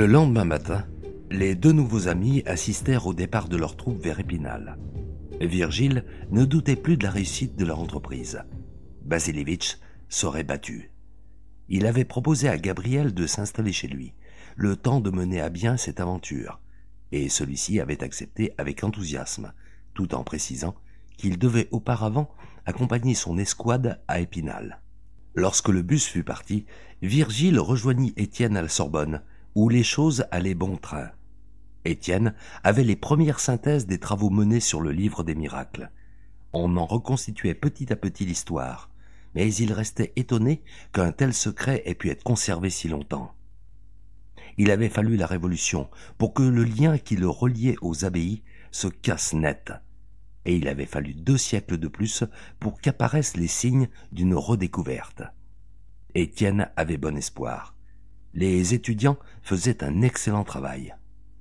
Le lendemain matin, les deux nouveaux amis assistèrent au départ de leur troupe vers Épinal. Virgile ne doutait plus de la réussite de leur entreprise. Basilevitch serait battu. Il avait proposé à Gabriel de s'installer chez lui, le temps de mener à bien cette aventure, et celui-ci avait accepté avec enthousiasme, tout en précisant qu'il devait auparavant accompagner son escouade à Épinal. Lorsque le bus fut parti, Virgile rejoignit Étienne à la Sorbonne, où les choses allaient bon train. Étienne avait les premières synthèses des travaux menés sur le livre des miracles. On en reconstituait petit à petit l'histoire, mais il restait étonné qu'un tel secret ait pu être conservé si longtemps. Il avait fallu la Révolution pour que le lien qui le reliait aux abbayes se casse net, et il avait fallu 2 siècles de plus pour qu'apparaissent les signes d'une redécouverte. Étienne avait bon espoir. Les étudiants faisaient un excellent travail.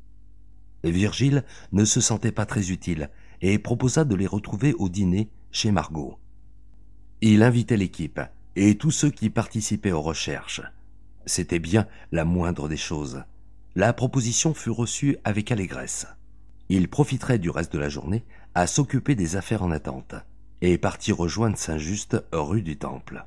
Virgile ne se sentait pas très utile et proposa de les retrouver au dîner chez Margot. Il invitait l'équipe et tous ceux qui participaient aux recherches. C'était bien la moindre des choses. La proposition fut reçue avec allégresse. Il profiterait du reste de la journée à s'occuper des affaires en attente et partit rejoindre Saint-Just rue du Temple.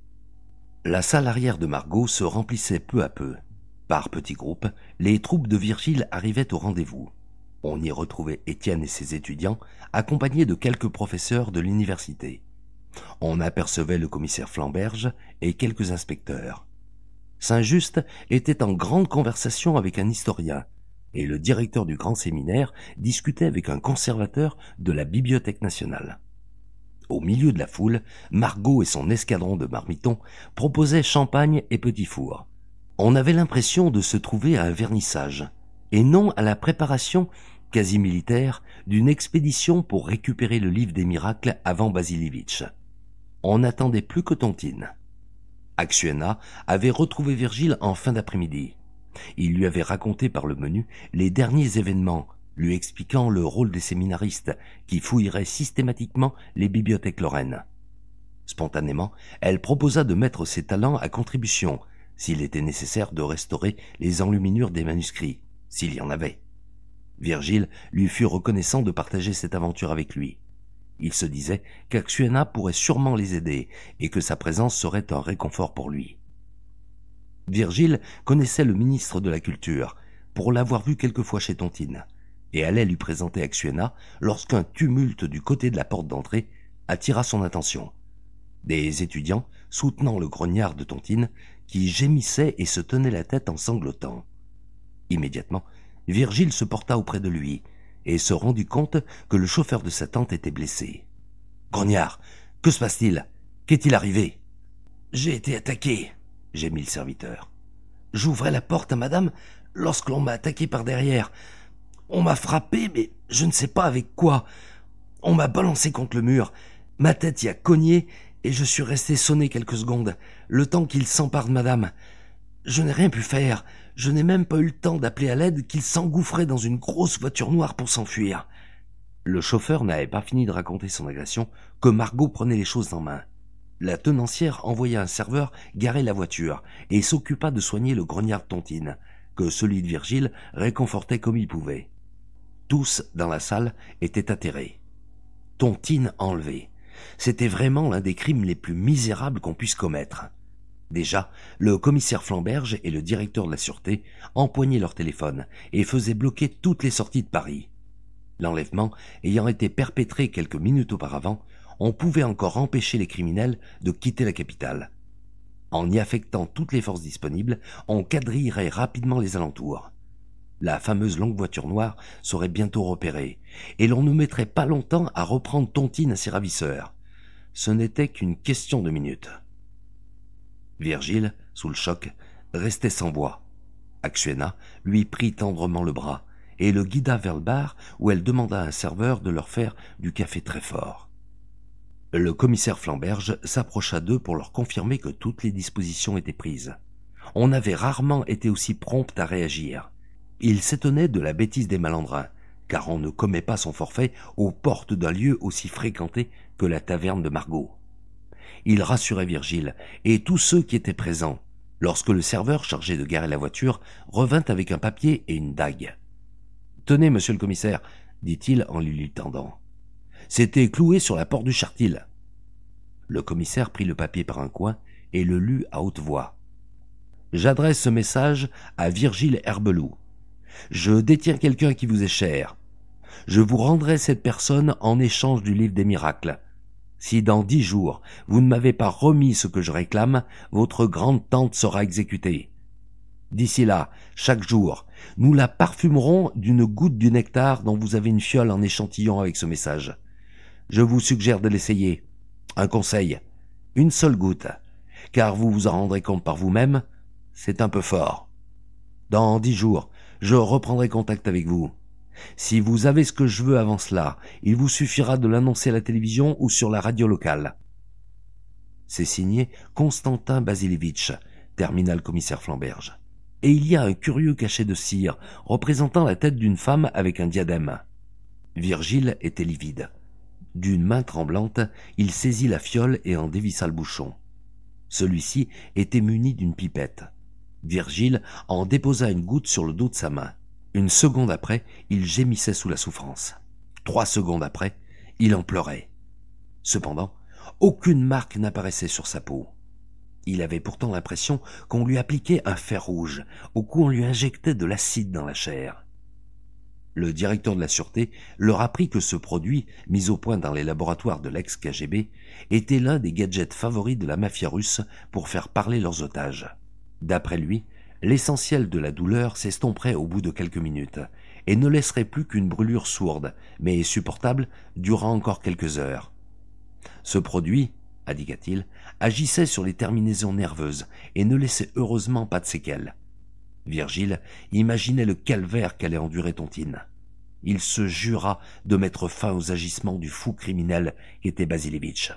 La salle arrière de Margot se remplissait peu à peu. Par petits groupes, les troupes de Virgile arrivaient au rendez-vous. On y retrouvait Étienne et ses étudiants, accompagnés de quelques professeurs de l'université. On apercevait le commissaire Flamberge et quelques inspecteurs. Saint-Just était en grande conversation avec un historien, et le directeur du grand séminaire discutait avec un conservateur de la Bibliothèque nationale. Au milieu de la foule, Margot et son escadron de marmitons proposaient champagne et petits fours. On avait l'impression de se trouver à un vernissage, et non à la préparation, quasi militaire, d'une expédition pour récupérer le livre des miracles avant Basilevitch. On n'attendait plus que Tontine. Acciona avait retrouvé Virgile en fin d'après-midi. Il lui avait raconté par le menu les derniers événements, lui expliquant le rôle des séminaristes qui fouilleraient systématiquement les bibliothèques lorraines. Spontanément, elle proposa de mettre ses talents à contribution, s'il était nécessaire de restaurer les enluminures des manuscrits, s'il y en avait. Virgile lui fut reconnaissant de partager cette aventure avec lui. Il se disait qu'Acciona pourrait sûrement les aider et que sa présence serait un réconfort pour lui. Virgile connaissait le ministre de la Culture, pour l'avoir vu quelquefois chez Tontine, et allait lui présenter Acciona lorsqu'un tumulte du côté de la porte d'entrée attira son attention. Des étudiants soutenant le grognard de Tontine, qui gémissait et se tenait la tête en sanglotant. Immédiatement, Virgile se porta auprès de lui et se rendit compte que le chauffeur de sa tente était blessé. « Grognard, que se passe-t-il? Qu'est-il arrivé ?»« J'ai été attaqué, » gémit le serviteur. « J'ouvrais la porte à madame lorsque l'on m'a attaqué par derrière. On m'a frappé, mais je ne sais pas avec quoi. On m'a balancé contre le mur. Ma tête y a cogné et je suis resté sonné quelques secondes, le temps qu'il s'empare de madame. Je n'ai rien pu faire. Je n'ai même pas eu le temps d'appeler à l'aide qu'il s'engouffrait dans une grosse voiture noire pour s'enfuir. » Le chauffeur n'avait pas fini de raconter son agression que Margot prenait les choses en main. La tenancière envoya un serveur garer la voiture et s'occupa de soigner le grognard de Tontine, que celui de Virgile réconfortait comme il pouvait. Tous dans la salle étaient atterrés. Tontine enlevé. C'était vraiment l'un des crimes les plus misérables qu'on puisse commettre. Déjà, le commissaire Flamberge et le directeur de la sûreté empoignaient leur téléphone et faisaient bloquer toutes les sorties de Paris. L'enlèvement ayant été perpétré quelques minutes auparavant, on pouvait encore empêcher les criminels de quitter la capitale. En y affectant toutes les forces disponibles, on quadrillerait rapidement les alentours. La fameuse longue voiture noire serait bientôt repérée, et l'on ne mettrait pas longtemps à reprendre Tontine à ses ravisseurs. Ce n'était qu'une question de minutes. Virgile, sous le choc, restait sans voix. Acciona lui prit tendrement le bras et le guida vers le bar où elle demanda à un serveur de leur faire du café très fort. Le commissaire Flamberge s'approcha d'eux pour leur confirmer que toutes les dispositions étaient prises. On avait rarement été aussi prompt à réagir. Il s'étonnait de la bêtise des malandrins, car on ne commet pas son forfait aux portes d'un lieu aussi fréquenté que la taverne de Margot. Il rassurait Virgile et tous ceux qui étaient présents. lorsque le serveur chargé de garer la voiture revint avec un papier et une dague. « Tenez, monsieur le commissaire, dit-il en lui tendant. C'était cloué sur la porte du chartil. » Le commissaire prit le papier par un coin et le lut à haute voix. « J'adresse ce message à Virgile Herbelot. Je détiens quelqu'un qui vous est cher. Je vous rendrai cette personne en échange du livre des miracles. Si dans 10 jours, vous ne m'avez pas remis ce que je réclame, votre grande-tante sera exécutée. D'ici là, chaque jour, nous la parfumerons d'une goutte du nectar dont vous avez une fiole en échantillon avec ce message. Je vous suggère de l'essayer. Un conseil, une seule goutte, car vous vous en rendrez compte par vous-même, c'est un peu fort. Dans 10 jours, je reprendrai contact avec vous. Si vous avez ce que je veux avant cela, il vous suffira de l'annoncer à la télévision ou sur la radio locale. » C'est signé Constantin Basilevitch, termina le commissaire Flamberge. Et il y a un curieux cachet de cire représentant la tête d'une femme avec un diadème. Virgile était livide. D'une main tremblante, il saisit la fiole et en dévissa le bouchon. Celui-ci était muni d'une pipette. Virgile en déposa une goutte sur le dos de sa main. Une seconde après, il gémissait sous la souffrance. 3 secondes après, il en pleurait. Cependant, aucune marque n'apparaissait sur sa peau. Il avait pourtant l'impression qu'on lui appliquait un fer rouge, au coup on lui injectait de l'acide dans la chair. Le directeur de la sûreté leur apprit que ce produit, mis au point dans les laboratoires de l'ex-KGB, était l'un des gadgets favoris de la mafia russe pour faire parler leurs otages. D'après lui, l'essentiel de la douleur s'estomperait au bout de quelques minutes et ne laisserait plus qu'une brûlure sourde, mais supportable, durant encore quelques heures. Ce produit, indiqua-t-il, agissait sur les terminaisons nerveuses et ne laissait heureusement pas de séquelles. Virgile imaginait le calvaire qu'allait endurer Tontine. Il se jura de mettre fin aux agissements du fou criminel qu'était Basilevitch.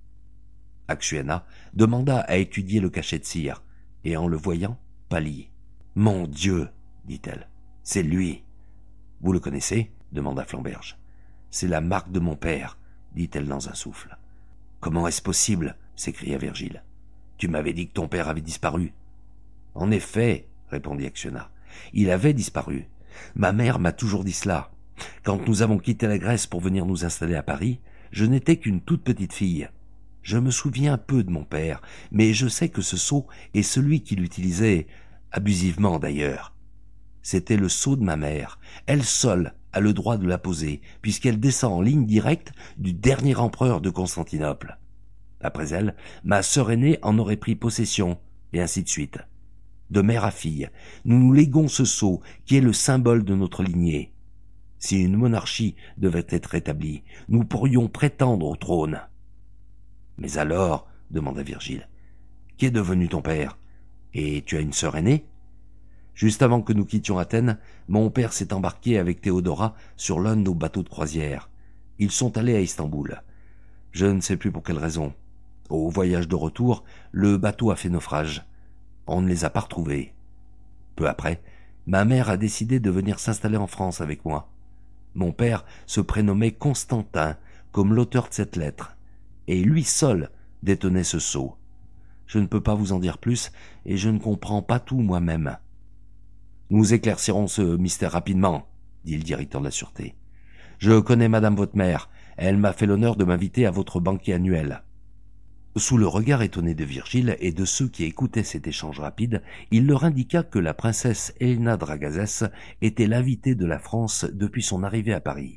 Aksuena demanda à étudier le cachet de cire, et en le voyant, pâlit. « Mon Dieu !» dit-elle. « C'est lui !»« Vous le connaissez ?» demanda Flamberge. « C'est la marque de mon père, » dit-elle dans un souffle. « Comment est-ce possible ?» s'écria Virgile. « Tu m'avais dit que ton père avait disparu. »« En effet, » répondit Aksuena, « il avait disparu. Ma mère m'a toujours dit cela. Quand nous avons quitté la Grèce pour venir nous installer à Paris, je n'étais qu'une toute petite fille. Je me souviens peu de mon père, mais je sais que ce sceau est celui qu'il utilisait, abusivement d'ailleurs. C'était le sceau de ma mère. Elle seule a le droit de la poser, puisqu'elle descend en ligne directe du dernier empereur de Constantinople. Après elle, ma sœur aînée en aurait pris possession, et ainsi de suite. De mère à fille, nous nous léguons ce sceau qui est le symbole de notre lignée. Si une monarchie devait être établie, nous pourrions prétendre au trône. » « Mais alors, demanda Virgile, qu'est devenu ton père? Et tu as une sœur aînée? » Juste avant que nous quittions Athènes, mon père s'est embarqué avec Théodora sur l'un de nos bateaux de croisière. Ils sont allés à Istanbul. Je ne sais plus pour quelle raison. Au voyage de retour, le bateau a fait naufrage. On ne les a pas retrouvés. Peu après, ma mère a décidé de venir s'installer en France avec moi. Mon père se prénommait Constantin, comme l'auteur de cette lettre. Et lui seul détenait ce sceau. Je ne peux pas vous en dire plus, et je ne comprends pas tout moi-même. « Nous éclaircirons ce mystère rapidement, » dit le directeur de la sûreté. « Je connais madame votre mère, elle m'a fait l'honneur de m'inviter à votre banquet annuel. » Sous le regard étonné de Virgile et de ceux qui écoutaient cet échange rapide, il leur indiqua que la princesse Elena Dragazès était l'invitée de la France depuis son arrivée à Paris.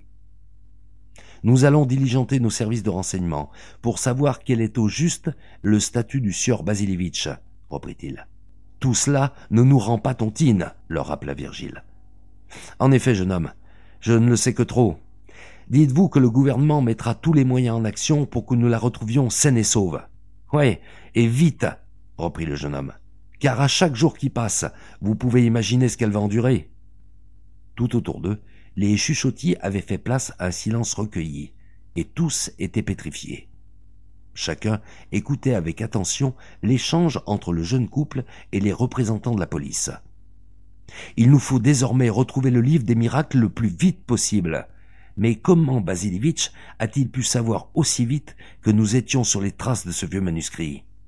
Nous allons diligenter nos services de renseignement pour savoir quel est au juste le statut du sieur Basilevitch, reprit-il. Tout cela ne nous rend pas tontine, leur rappela Virgile. En effet, jeune homme, je ne le sais que trop. Dites-vous que le gouvernement mettra tous les moyens en action pour que nous la retrouvions saine et sauve. Oui, et vite, reprit le jeune homme, car à chaque jour qui passe, vous pouvez imaginer ce qu'elle va endurer. Tout autour d'eux, les chuchotis avaient fait place à un silence recueilli, et tous étaient pétrifiés. Chacun écoutait avec attention l'échange entre le jeune couple et les représentants de la police. « Il nous faut désormais retrouver le livre des miracles le plus vite possible. Mais comment Basilevitch a-t-il pu savoir aussi vite que nous étions sur les traces de ce vieux manuscrit ?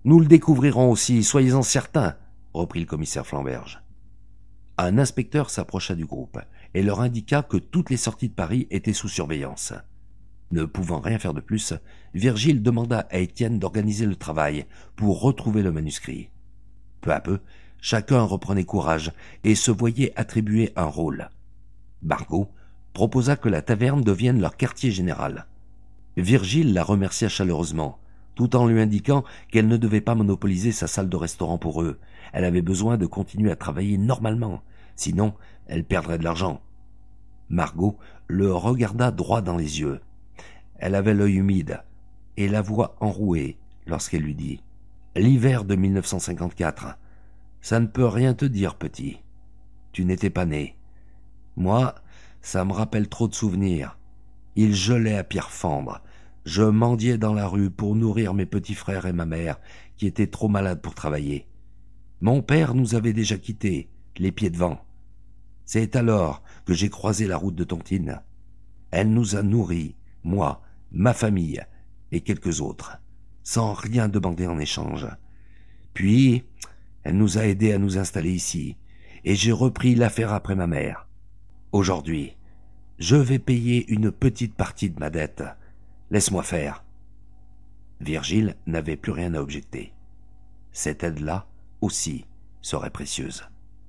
Nous le découvrirons aussi, soyez-en certains, reprit le commissaire Flamberge. Un inspecteur s'approcha du groupe et leur indiqua que toutes les sorties de Paris étaient sous surveillance. Ne pouvant rien faire de plus, Virgile demanda à Étienne d'organiser le travail pour retrouver le manuscrit. Peu à peu, chacun reprenait courage et se voyait attribuer un rôle. Margot proposa que la taverne devienne leur quartier général. Virgile la remercia chaleureusement, tout en lui indiquant qu'elle ne devait pas monopoliser sa salle de restaurant pour eux. Elle avait besoin de continuer à travailler normalement, sinon elle perdrait de l'argent. Margot le regarda droit dans les yeux. Elle avait l'œil humide et la voix enrouée lorsqu'elle lui dit « L'hiver de 1954, ça ne peut rien te dire, petit. Tu n'étais pas né. Moi, ça me rappelle trop de souvenirs. Il gelait à pierre fendre. Je mendiais dans la rue pour nourrir mes petits frères et ma mère, qui étaient trop malades pour travailler. Mon père nous avait déjà quittés, les pieds devant. C'est alors que j'ai croisé la route de Tontine. Elle nous a nourris, moi, ma famille et quelques autres, sans rien demander en échange. Puis, elle nous a aidés à nous installer ici, et j'ai repris l'affaire après ma mère. Aujourd'hui, je vais payer une petite partie de ma dette. Laisse-moi faire. » Virgile n'avait plus rien à objecter. Cette aide-là aussi serait précieuse.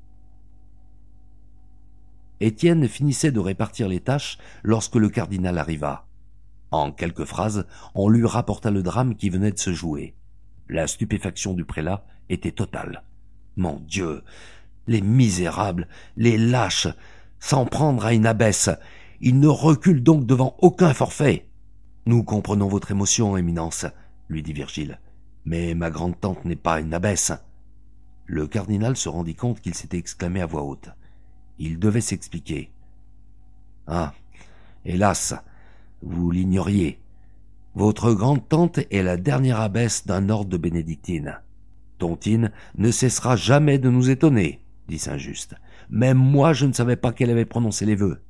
Étienne finissait de répartir les tâches lorsque le cardinal arriva. En quelques phrases, on lui rapporta le drame qui venait de se jouer. La stupéfaction du prélat était totale. Mon Dieu, les misérables, les lâches, s'en prendre à une abbesse, ils ne reculent donc devant aucun forfait. Nous comprenons votre émotion, Éminence, lui dit Virgile, mais ma grande-tante n'est pas une abbesse. Le cardinal se rendit compte qu'il s'était exclamé à voix haute. Il devait s'expliquer. Ah, hélas, vous l'ignoriez. Votre grande-tante est la dernière abbesse d'un ordre de bénédictines. Tontine ne cessera jamais de nous étonner, dit Saint-Just. Même moi, je ne savais pas qu'elle avait prononcé les vœux.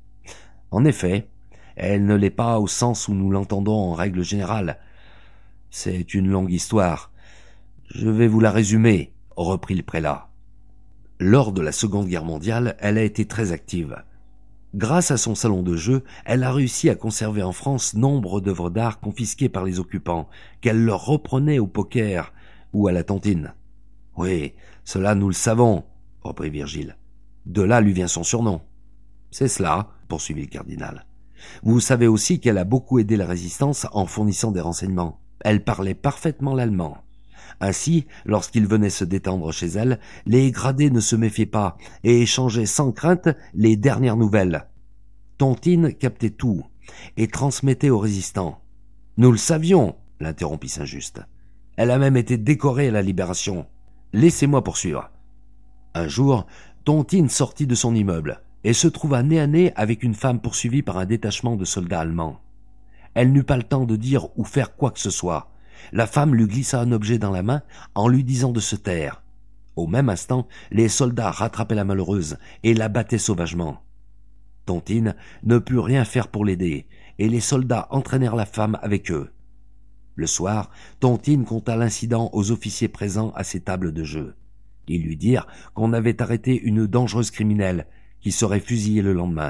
En effet, elle ne l'est pas au sens où nous l'entendons en règle générale. C'est une longue histoire. Je vais vous la résumer, reprit le prélat. Lors de la Seconde Guerre mondiale, elle a été très active. Grâce à son salon de jeu, elle a réussi à conserver en France nombre d'œuvres d'art confisquées par les occupants, qu'elle leur reprenait au poker ou à la tontine. « Oui, cela nous le savons, » reprit Virgile. « De là lui vient son surnom. »« C'est cela, » poursuivit le cardinal. « Vous savez aussi qu'elle a beaucoup aidé la résistance en fournissant des renseignements. Elle parlait parfaitement l'allemand. Ainsi, lorsqu'il venait se détendre chez elle, les gradés ne se méfiaient pas et échangeaient sans crainte les dernières nouvelles. Tontine captait tout et transmettait aux résistants. « Nous le savions, » l'interrompit Saint-Just. « Elle a même été décorée à la Libération. Laissez-moi poursuivre. » Un jour, Tontine sortit de son immeuble et se trouva nez à nez avec une femme poursuivie par un détachement de soldats allemands. Elle n'eut pas le temps de dire ou faire quoi que ce soit. La femme lui glissa un objet dans la main en lui disant de se taire. Au même instant, les soldats rattrapaient la malheureuse et la battaient sauvagement. Tontine ne put rien faire pour l'aider, et les soldats entraînèrent la femme avec eux. Le soir, Tontine conta l'incident aux officiers présents à ses tables de jeu. Ils lui dirent qu'on avait arrêté une dangereuse criminelle qui serait fusillée le lendemain.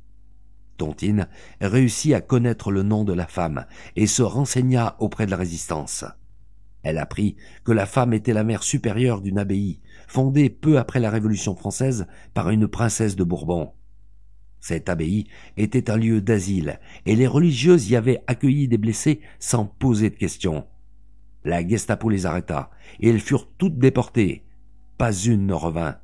Tontine réussit à connaître le nom de la femme et se renseigna auprès de la résistance. Elle apprit que la femme était la mère supérieure d'une abbaye, fondée peu après la Révolution française par une princesse de Bourbon. Cette abbaye était un lieu d'asile et les religieuses y avaient accueilli des blessés sans poser de questions. La Gestapo les arrêta et elles furent toutes déportées. Pas une ne revint.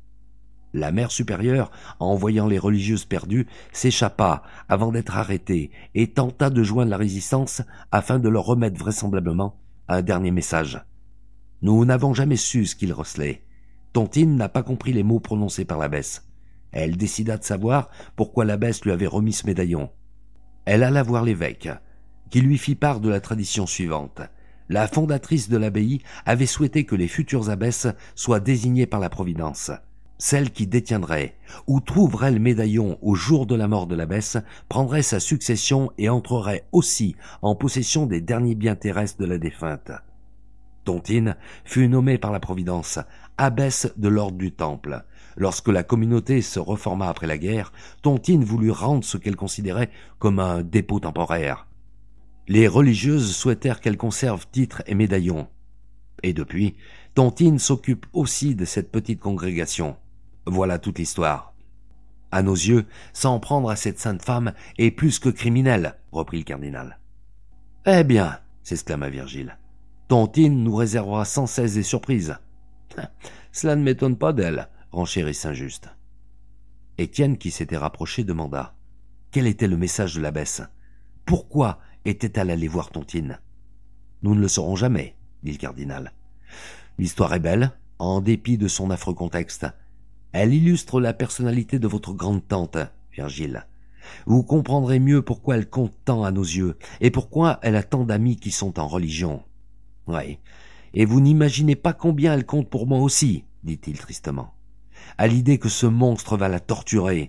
La mère supérieure, en voyant les religieuses perdues, s'échappa avant d'être arrêtée et tenta de joindre la résistance afin de leur remettre vraisemblablement un dernier message. Nous n'avons jamais su ce qu'il recelait. Tontine n'a pas compris les mots prononcés par l'abbesse. Elle décida de savoir pourquoi l'abbesse lui avait remis ce médaillon. Elle alla voir l'évêque, qui lui fit part de la tradition suivante. La fondatrice de l'abbaye avait souhaité que les futures abbesses soient désignées par la Providence. Celle qui détiendrait ou trouverait le médaillon au jour de la mort de l'abbesse prendrait sa succession et entrerait aussi en possession des derniers biens terrestres de la défunte. Tontine fut nommée par la Providence abbesse de l'ordre du Temple. Lorsque la communauté se reforma après la guerre, Tontine voulut rendre ce qu'elle considérait comme un dépôt temporaire. Les religieuses souhaitèrent qu'elle conserve titres et médaillons. Et depuis, Tontine s'occupe aussi de cette petite congrégation. Voilà toute l'histoire. À nos yeux, s'en prendre à cette sainte femme est plus que criminel, reprit le cardinal. Eh bien, s'exclama Virgile, Tontine nous réservera sans cesse des surprises. Cela ne m'étonne pas d'elle, renchérit Saint-Just. Étienne, qui s'était rapproché, demanda quel était le message de l'abbesse. Pourquoi était-elle allée voir Tontine? Nous ne le saurons jamais, dit le cardinal. L'histoire est belle, en dépit de son affreux contexte. Elle illustre la personnalité de votre grande-tante, Virgile. Vous comprendrez mieux pourquoi elle compte tant à nos yeux, et pourquoi elle a tant d'amis qui sont en religion. Oui, et vous n'imaginez pas combien elle compte pour moi aussi, dit-il tristement, à l'idée que ce monstre va la torturer.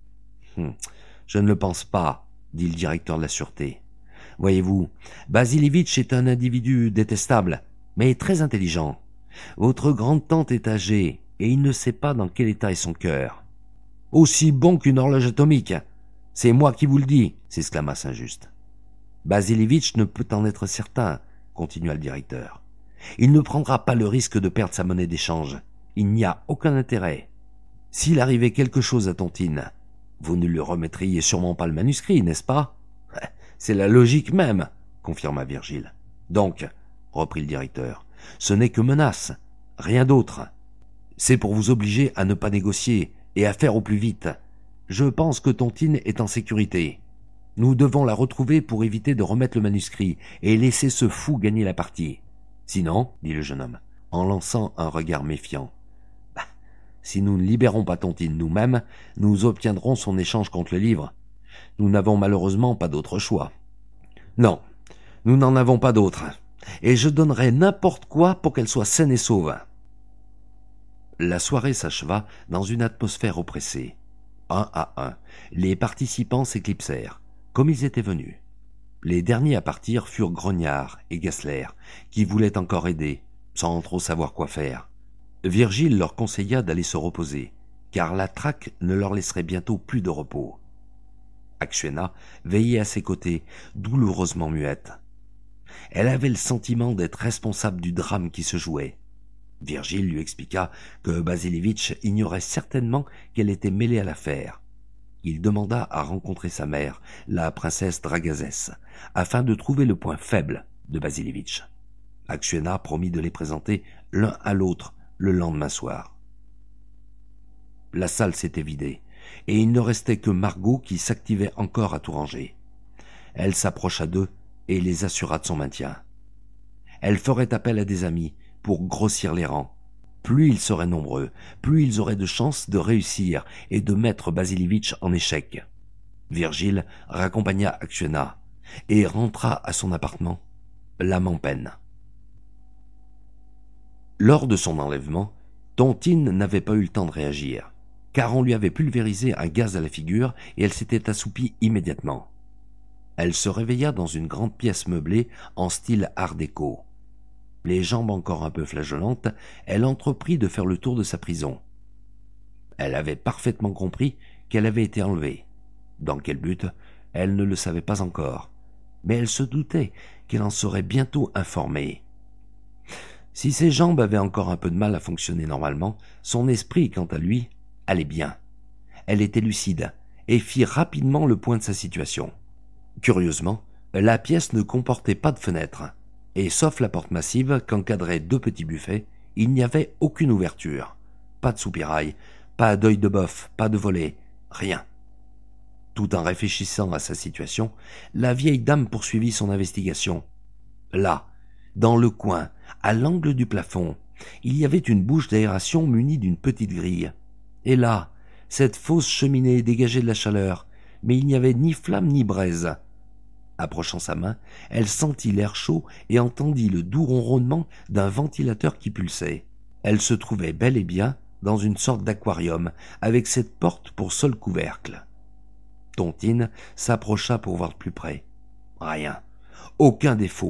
Je ne le pense pas, dit le directeur de la sûreté. Voyez-vous, Basilevitch est un individu détestable, mais très intelligent. Votre grande-tante est âgée, et il ne sait pas dans quel état est son cœur. Aussi bon qu'une horloge atomique. C'est moi qui vous le dis, s'exclama Saint-Just. Basilevitch ne peut en être certain, continua le directeur. Il ne prendra pas le risque de perdre sa monnaie d'échange. Il n'y a aucun intérêt. S'il arrivait quelque chose à Tontine, vous ne lui remettriez sûrement pas le manuscrit, n'est-ce pas? C'est la logique même, confirma Virgile. Donc, reprit le directeur, ce n'est que menace, rien d'autre. C'est pour vous obliger à ne pas négocier et à faire au plus vite. Je pense que Tontine est en sécurité. Nous devons la retrouver pour éviter de remettre le manuscrit et laisser ce fou gagner la partie. Sinon, dit le jeune homme, en lançant un regard méfiant, si nous ne libérons pas Tontine nous-mêmes, nous obtiendrons son échange contre le livre. Nous n'avons malheureusement pas d'autre choix. Non, nous n'en avons pas d'autre, et je donnerai n'importe quoi pour qu'elle soit saine et sauve. La soirée s'acheva dans une atmosphère oppressée. Un à un, les participants s'éclipsèrent, comme ils étaient venus. Les derniers à partir furent Grognard et Gessler, qui voulaient encore aider, sans trop savoir quoi faire. Virgile leur conseilla d'aller se reposer, car la traque ne leur laisserait bientôt plus de repos. Actiona veillait à ses côtés, douloureusement muette. Elle avait le sentiment d'être responsable du drame qui se jouait. Virgile lui expliqua que Basilevitch ignorait certainement qu'elle était mêlée à l'affaire. Il demanda à rencontrer sa mère, la princesse Dragazès, afin de trouver le point faible de Basilevitch. Actiona promit de les présenter l'un à l'autre le lendemain soir. La salle s'était vidée, et il ne restait que Margot qui s'activait encore à tout ranger. Elle s'approcha d'eux et les assura de son maintien. Elle ferait appel à des amis pour grossir les rangs. Plus ils seraient nombreux, plus ils auraient de chances de réussir et de mettre Basilevitch en échec. Virgile raccompagna Actiona et rentra à son appartement, l'âme en peine. Lors de son enlèvement, Tontine n'avait pas eu le temps de réagir, car on lui avait pulvérisé un gaz à la figure et elle s'était assoupie immédiatement. Elle se réveilla dans une grande pièce meublée en style art déco. Les jambes encore un peu flageolantes, elle entreprit de faire le tour de sa prison. Elle avait parfaitement compris qu'elle avait été enlevée. Dans quel but, elle ne le savait pas encore, mais elle se doutait qu'elle en serait bientôt informée. Si ses jambes avaient encore un peu de mal à fonctionner normalement, son esprit, quant à lui, allait bien. Elle était lucide et fit rapidement le point de sa situation. Curieusement, la pièce ne comportait pas de fenêtre, et sauf la porte massive qu'encadraient 2 petits buffets, il n'y avait aucune ouverture. Pas de soupirail, pas d'œil de bœuf, pas de volet, rien. Tout en réfléchissant à sa situation, la vieille dame poursuivit son investigation. Là, dans le coin, à l'angle du plafond, il y avait une bouche d'aération munie d'une petite grille. Et là, cette fausse cheminée dégageait de la chaleur, mais il n'y avait ni flamme ni braise. Approchant sa main, elle sentit l'air chaud et entendit le doux ronronnement d'un ventilateur qui pulsait. Elle se trouvait bel et bien dans une sorte d'aquarium, avec cette porte pour seul couvercle. Tontine s'approcha pour voir de plus près. Rien, aucun défaut,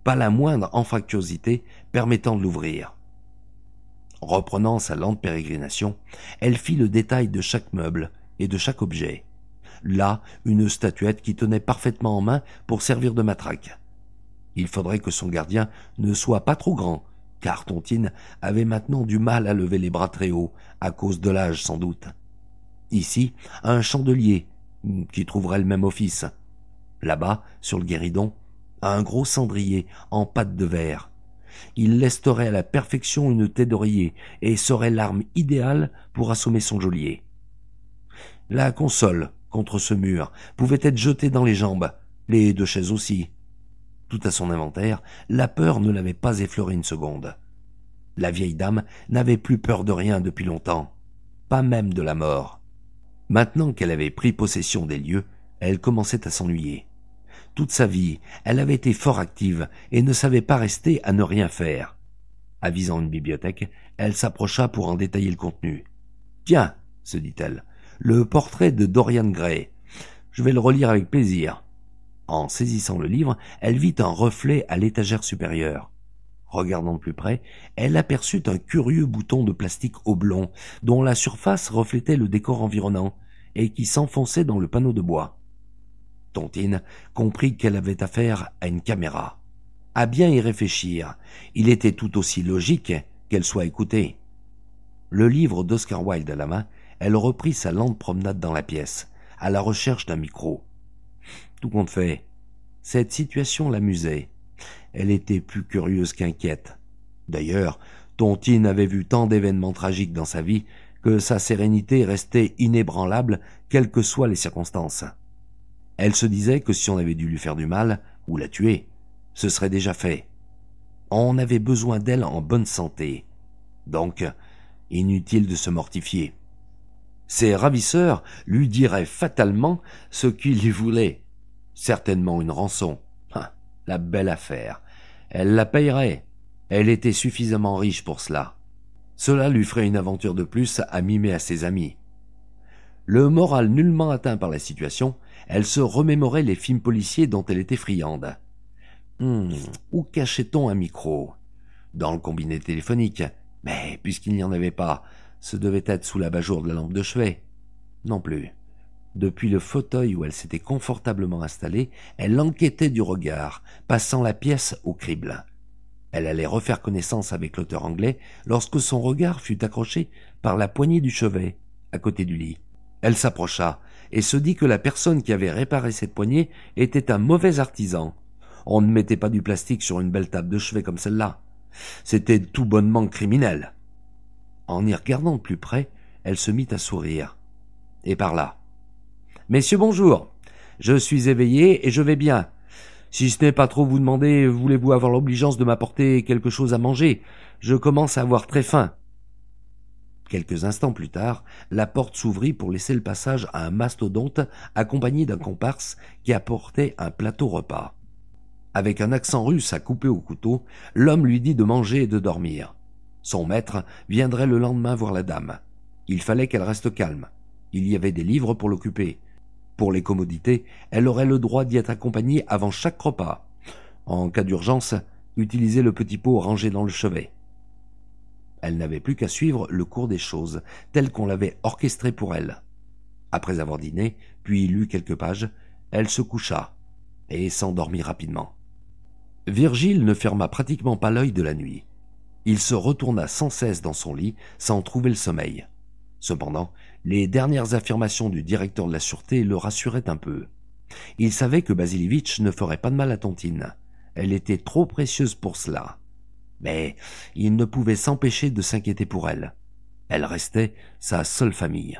pas la moindre anfractuosité permettant de l'ouvrir. Reprenant sa lente pérégrination, elle fit le détail de chaque meuble et de chaque objet. Là, une statuette qui tenait parfaitement en main pour servir de matraque. Il faudrait que son gardien ne soit pas trop grand, car Tontine avait maintenant du mal à lever les bras très haut, à cause de l'âge sans doute. Ici, un chandelier, qui trouverait le même office. Là-bas, sur le guéridon, un gros cendrier en pâte de verre. Il lesterait à la perfection une tête d'oreiller et serait l'arme idéale pour assommer son geôlier. La console, contre ce mur, pouvait être jetée dans les jambes, les 2 chaises aussi. Tout à son inventaire, la peur ne l'avait pas effleuré une seconde. La vieille dame n'avait plus peur de rien depuis longtemps, pas même de la mort. Maintenant qu'elle avait pris possession des lieux, elle commençait à s'ennuyer. Toute sa vie, elle avait été fort active et ne savait pas rester à ne rien faire. Avisant une bibliothèque, elle s'approcha pour en détailler le contenu. « Tiens, se dit-elle, le portrait de Dorian Gray. Je vais le relire avec plaisir. » En saisissant le livre, elle vit un reflet à l'étagère supérieure. Regardant de plus près, elle aperçut un curieux bouton de plastique oblong dont la surface reflétait le décor environnant et qui s'enfonçait dans le panneau de bois. Tontine comprit qu'elle avait affaire à une caméra. À bien y réfléchir, il était tout aussi logique qu'elle soit écoutée. Le livre d'Oscar Wilde à la main, elle reprit sa lente promenade dans la pièce, à la recherche d'un micro. Tout compte fait, cette situation l'amusait. Elle était plus curieuse qu'inquiète. D'ailleurs, Tontine avait vu tant d'événements tragiques dans sa vie que sa sérénité restait inébranlable quelles que soient les circonstances. Elle se disait que si on avait dû lui faire du mal, ou la tuer, ce serait déjà fait. On avait besoin d'elle en bonne santé. Donc, inutile de se mortifier. Ses ravisseurs lui diraient fatalement ce qu'ils lui voulaient. Certainement une rançon. La belle affaire. Elle la payerait. Elle était suffisamment riche pour cela. Cela lui ferait une aventure de plus à mimer à ses amis. Le moral nullement atteint par la situation, elle se remémorait les films policiers dont elle était friande. Où cachait-on un micro? Dans le combiné téléphonique. Mais puisqu'il n'y en avait pas, ce devait être sous l'abat-jour de la lampe de chevet. Non plus. Depuis le fauteuil où elle s'était confortablement installée, elle enquêtait du regard, passant la pièce au crible. Elle allait refaire connaissance avec l'auteur anglais lorsque son regard fut accroché par la poignée du chevet, à côté du lit. Elle s'approcha et se dit que la personne qui avait réparé cette poignée était un mauvais artisan. On ne mettait pas du plastique sur une belle table de chevet comme celle-là. C'était tout bonnement criminel. En y regardant de plus près, elle se mit à sourire. Et parla. « Messieurs, bonjour. Je suis éveillé et je vais bien. Si ce n'est pas trop vous demander, voulez-vous avoir l'obligeance de m'apporter quelque chose à manger? Je commence à avoir très faim. » Quelques instants plus tard, la porte s'ouvrit pour laisser le passage à un mastodonte accompagné d'un comparse qui apportait un plateau repas. Avec un accent russe à couper au couteau, l'homme lui dit de manger et de dormir. Son maître viendrait le lendemain voir la dame. Il fallait qu'elle reste calme. Il y avait des livres pour l'occuper. Pour les commodités, elle aurait le droit d'y être accompagnée avant chaque repas. En cas d'urgence, utiliser le petit pot rangé dans le chevet. Elle n'avait plus qu'à suivre le cours des choses, tel qu'on l'avait orchestré pour elle. Après avoir dîné, puis lu quelques pages, elle se coucha et s'endormit rapidement. Virgile ne ferma pratiquement pas l'œil de la nuit. Il se retourna sans cesse dans son lit, sans trouver le sommeil. Cependant, les dernières affirmations du directeur de la sûreté le rassuraient un peu. Il savait que Basilevitch ne ferait pas de mal à Tontine. Elle était trop précieuse pour cela. Mais il ne pouvait s'empêcher de s'inquiéter pour elle. Elle restait sa seule famille.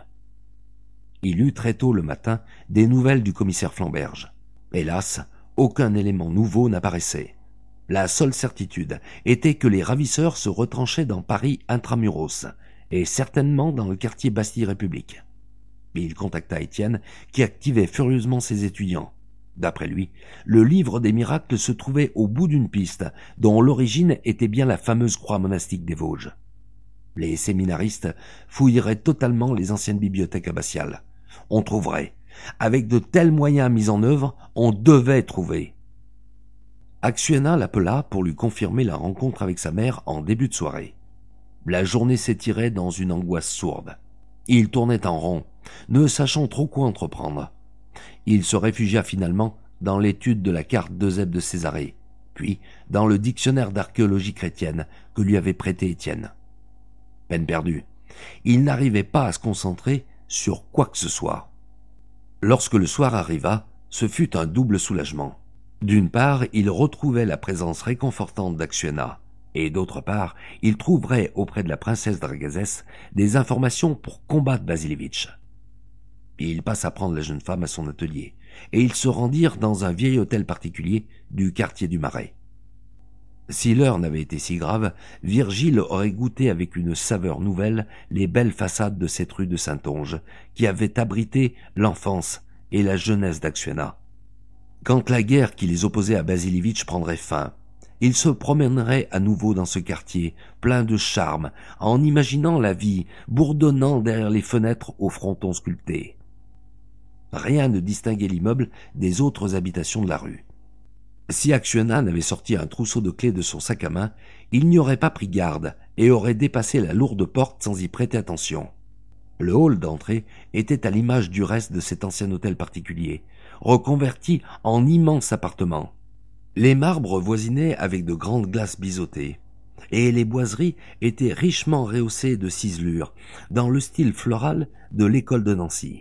Il eut très tôt le matin des nouvelles du commissaire Flamberge. Hélas, aucun élément nouveau n'apparaissait. La seule certitude était que les ravisseurs se retranchaient dans Paris intramuros, et certainement dans le quartier Bastille-République. Il contacta Étienne, qui activait furieusement ses étudiants. D'après lui, le livre des miracles se trouvait au bout d'une piste, dont l'origine était bien la fameuse croix monastique des Vosges. Les séminaristes fouilleraient totalement les anciennes bibliothèques abbatiales. On trouverait. Avec de tels moyens mis en œuvre, on devait trouver. Aksuena l'appela pour lui confirmer la rencontre avec sa mère en début de soirée. La journée s'étirait dans une angoisse sourde. Il tournait en rond, ne sachant trop quoi entreprendre. Il se réfugia finalement dans l'étude de la carte d'Eusèbe de Césarée, puis dans le dictionnaire d'archéologie chrétienne que lui avait prêté Étienne. Peine perdue. Il n'arrivait pas à se concentrer sur quoi que ce soit. Lorsque le soir arriva, ce fut un double soulagement. D'une part, il retrouvait la présence réconfortante d'Aksuena, et d'autre part, il trouverait auprès de la princesse Dragazès des informations pour combattre Basilevitch. Il passa prendre la jeune femme à son atelier, et ils se rendirent dans un vieil hôtel particulier du quartier du Marais. Si l'heure n'avait été si grave, Virgile aurait goûté avec une saveur nouvelle les belles façades de cette rue de Saintonge, qui avait abrité l'enfance et la jeunesse d'Aksuena. Quand la guerre qui les opposait à Basilevitch prendrait fin, il se promènerait à nouveau dans ce quartier, plein de charme, en imaginant la vie bourdonnant derrière les fenêtres aux frontons sculptés. Rien ne distinguait l'immeuble des autres habitations de la rue. Si Aksuena n'avait sorti un trousseau de clés de son sac à main, il n'y aurait pas pris garde et aurait dépassé la lourde porte sans y prêter attention. Le hall d'entrée était à l'image du reste de cet ancien hôtel particulier, reconverti en immense appartement. Les marbres voisinaient avec de grandes glaces biseautées, et les boiseries étaient richement rehaussées de ciselures, dans le style floral de l'école de Nancy.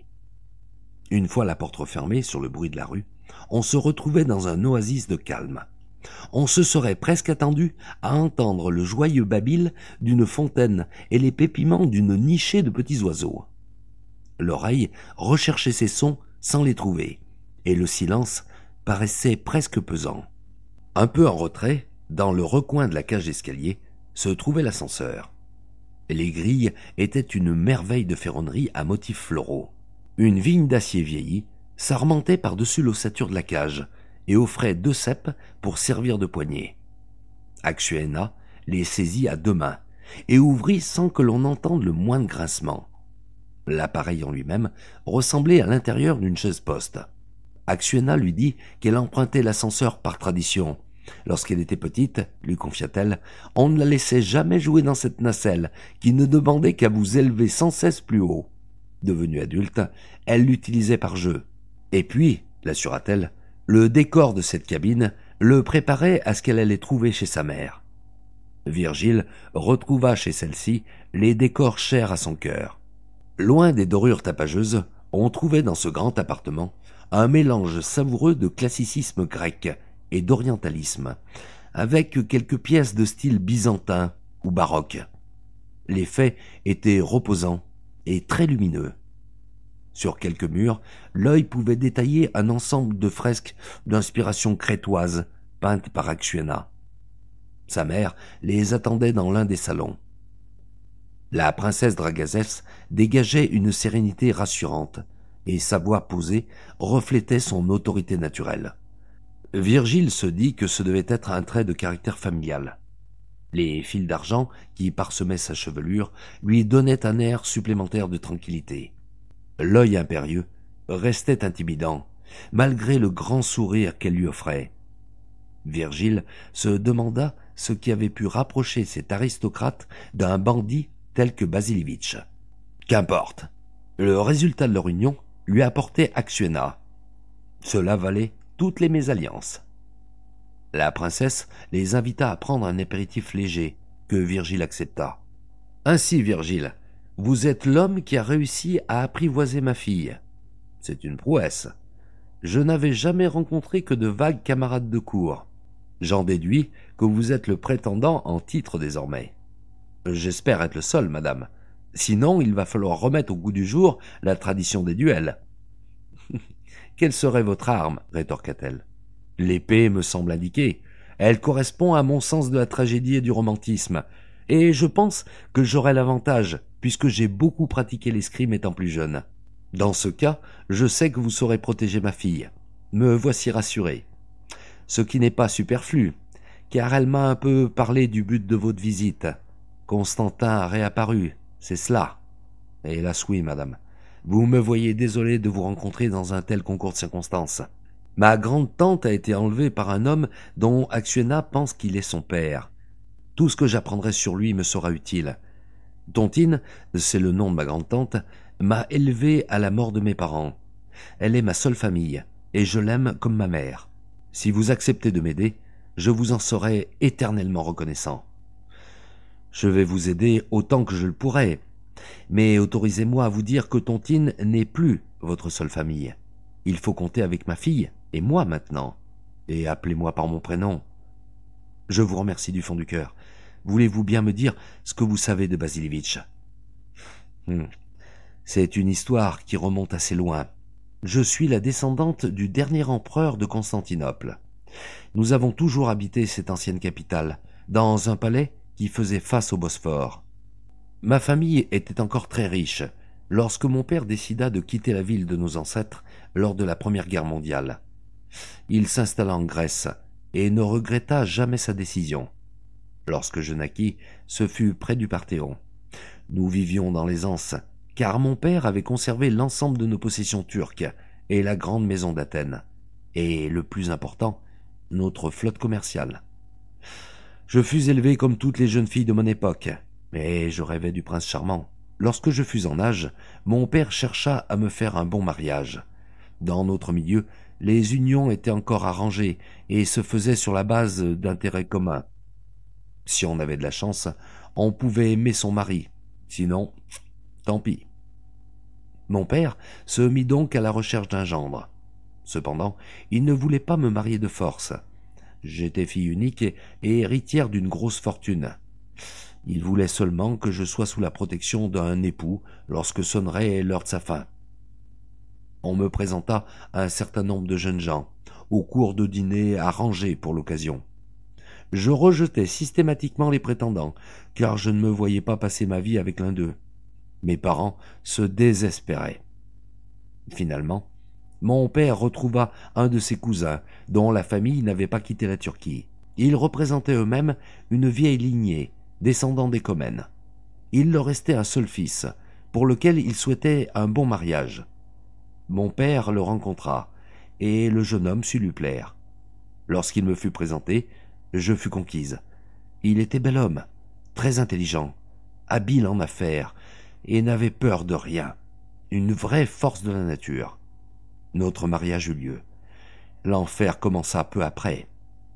Une fois la porte refermée sur le bruit de la rue, on se retrouvait dans un oasis de calme. On se serait presque attendu à entendre le joyeux babil d'une fontaine et les pépiments d'une nichée de petits oiseaux. L'oreille recherchait ces sons sans les trouver, et le silence paraissait presque pesant. Un peu en retrait, dans le recoin de la cage d'escalier, se trouvait l'ascenseur. Les grilles étaient une merveille de ferronnerie à motifs floraux. Une vigne d'acier vieilli s'armentait par-dessus l'ossature de la cage et offrait 2 ceps pour servir de poignée. Aksuena les saisit à 2 mains et ouvrit sans que l'on entende le moindre grincement. L'appareil en lui-même ressemblait à l'intérieur d'une chaise-poste. Aksuena lui dit qu'elle empruntait l'ascenseur par tradition. Lorsqu'elle était petite, lui confia-t-elle, on ne la laissait jamais jouer dans cette nacelle qui ne demandait qu'à vous élever sans cesse plus haut. Devenue adulte, elle l'utilisait par jeu. Et puis, l'assura-t-elle, le décor de cette cabine le préparait à ce qu'elle allait trouver chez sa mère. Virgile retrouva chez celle-ci les décors chers à son cœur. Loin des dorures tapageuses, on trouvait dans ce grand appartement un mélange savoureux de classicisme grec et d'orientalisme, avec quelques pièces de style byzantin ou baroque. Les faits étaient reposants et très lumineux. Sur quelques murs, l'œil pouvait détailler un ensemble de fresques d'inspiration crétoise peintes par Aksuena. Sa mère les attendait dans l'un des salons. La princesse Dragazès dégageait une sérénité rassurante, et sa voix posée reflétait son autorité naturelle. Virgile se dit que ce devait être un trait de caractère familial. Les fils d'argent qui parsemaient sa chevelure lui donnaient un air supplémentaire de tranquillité. L'œil impérieux restait intimidant, malgré le grand sourire qu'elle lui offrait. Virgile se demanda ce qui avait pu rapprocher cet aristocrate d'un bandit tel que Basilevitch. Qu'importe, le résultat de leur union lui apportait Aksuena. Cela valait toutes les mésalliances. La princesse les invita à prendre un apéritif léger, que Virgile accepta. « Ainsi, Virgile, vous êtes l'homme qui a réussi à apprivoiser ma fille. C'est une prouesse. Je n'avais jamais rencontré que de vagues camarades de cour. J'en déduis que vous êtes le prétendant en titre désormais. J'espère être le seul, madame. Sinon, il va falloir remettre au goût du jour la tradition des duels. »« Quelle serait votre arme ?» rétorqua-t-elle. « L'épée me semble indiquée. Elle correspond à mon sens de la tragédie et du romantisme. Et je pense que j'aurai l'avantage, puisque j'ai beaucoup pratiqué l'escrime étant plus jeune. Dans ce cas, je sais que vous saurez protéger ma fille. Me voici rassuré. Ce qui n'est pas superflu, car elle m'a un peu parlé du but de votre visite. Constantin a réapparu, c'est cela. Hélas oui, madame. Vous me voyez désolé de vous rencontrer dans un tel concours de circonstances. Ma grande-tante a été enlevée par un homme dont Aksuena pense qu'il est son père. Tout ce que j'apprendrai sur lui me sera utile. Tontine, c'est le nom de ma grande-tante, m'a élevé à la mort de mes parents. Elle est ma seule famille, et je l'aime comme ma mère. Si vous acceptez de m'aider, je vous en serai éternellement reconnaissant. Je vais vous aider autant que je le pourrai, mais autorisez-moi à vous dire que Tontine n'est plus votre seule famille. Il faut compter avec ma fille et moi maintenant, et appelez-moi par mon prénom. Je vous remercie du fond du cœur. Voulez-vous bien me dire ce que vous savez de Basilevitch ? C'est une histoire qui remonte assez loin. Je suis la descendante du dernier empereur de Constantinople. Nous avons toujours habité cette ancienne capitale, dans un palais qui faisait face au Bosphore. Ma famille était encore très riche lorsque mon père décida de quitter la ville de nos ancêtres lors de la Première Guerre mondiale. Il s'installa en Grèce et ne regretta jamais sa décision. Lorsque je naquis, ce fut près du Parthéon. Nous vivions dans l'aisance, car mon père avait conservé l'ensemble de nos possessions turques et la grande maison d'Athènes, et, le plus important, notre flotte commerciale. Je fus élevé comme toutes les jeunes filles de mon époque, mais je rêvais du prince charmant. Lorsque je fus en âge, mon père chercha à me faire un bon mariage. Dans notre milieu, les unions étaient encore arrangées et se faisaient sur la base d'intérêts communs. Si on avait de la chance, on pouvait aimer son mari. Sinon, tant pis. Mon père se mit donc à la recherche d'un gendre. Cependant, il ne voulait pas me marier de force. J'étais fille unique et héritière d'une grosse fortune. Il voulait seulement que je sois sous la protection d'un époux lorsque sonnerait l'heure de sa fin. On me présenta à un certain nombre de jeunes gens, au cours de dîners arrangés pour l'occasion. Je rejetais systématiquement les prétendants, car je ne me voyais pas passer ma vie avec l'un d'eux. Mes parents se désespéraient. Finalement, mon père retrouva un de ses cousins, dont la famille n'avait pas quitté la Turquie. Ils représentaient eux-mêmes une vieille lignée, descendant des Comnènes. Il leur restait un seul fils, pour lequel il souhaitait un bon mariage. Mon père le rencontra, et le jeune homme sut lui plaire. Lorsqu'il me fut présenté, je fus conquise. Il était bel homme, très intelligent, habile en affaires, et n'avait peur de rien. Une vraie force de la nature. Notre mariage eut lieu. L'enfer commença peu après.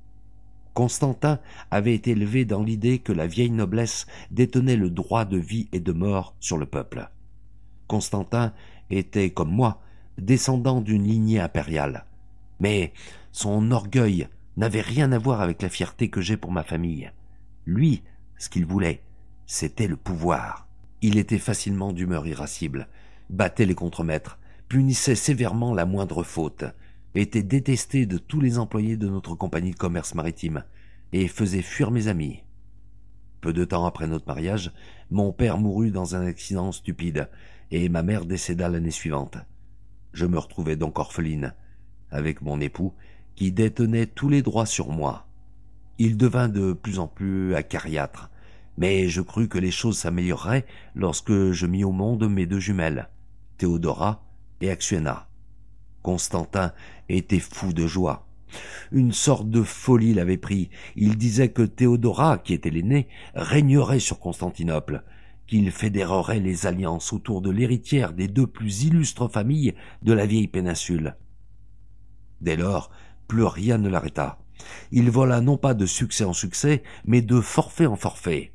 Constantin avait été élevé dans l'idée que la vieille noblesse détenait le droit de vie et de mort sur le peuple. Constantin était, comme moi, descendant d'une lignée impériale. Mais son orgueil n'avait rien à voir avec la fierté que j'ai pour ma famille. Lui, ce qu'il voulait, c'était le pouvoir. Il était facilement d'humeur irascible, battait les contremaîtres, punissait sévèrement la moindre faute, était détesté de tous les employés de notre compagnie de commerce maritime, et faisait fuir mes amis. Peu de temps après notre mariage, mon père mourut dans un accident stupide, et ma mère décéda l'année suivante. Je me retrouvai donc orpheline, avec mon époux, qui détenait tous les droits sur moi. Il devint de plus en plus acariâtre, mais je crus que les choses s'amélioreraient lorsque je mis au monde mes deux jumelles, Théodora et Aksuena. Constantin était fou de joie. Une sorte de folie l'avait pris. Il disait que Théodora, qui était l'aînée, régnerait sur Constantinople, qu'il fédérerait les alliances autour de l'héritière des deux plus illustres familles de la vieille péninsule. Dès lors, plus rien ne l'arrêta. Il vola non pas de succès en succès, mais de forfait en forfait.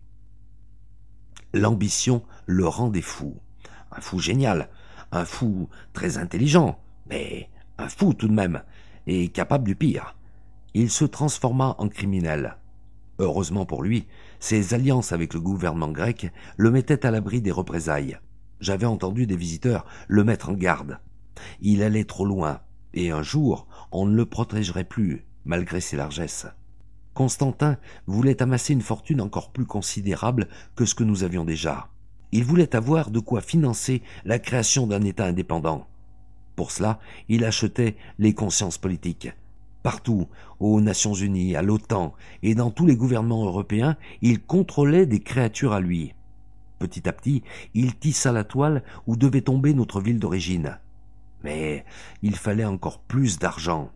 L'ambition le rendait fou. Un fou génial, un fou très intelligent, mais un fou tout de même, et capable du pire. Il se transforma en criminel. Heureusement pour lui, ses alliances avec le gouvernement grec le mettaient à l'abri des représailles. J'avais entendu des visiteurs le mettre en garde. Il allait trop loin, et un jour, on ne le protégerait plus, malgré ses largesses. Constantin voulait amasser une fortune encore plus considérable que ce que nous avions déjà. Il voulait avoir de quoi financer la création d'un État indépendant. Pour cela, il achetait les consciences politiques. Partout, aux Nations Unies, à l'OTAN et dans tous les gouvernements européens, il contrôlait des créatures à lui. Petit à petit, il tissa la toile où devait tomber notre ville d'origine. Mais il fallait encore plus d'argent.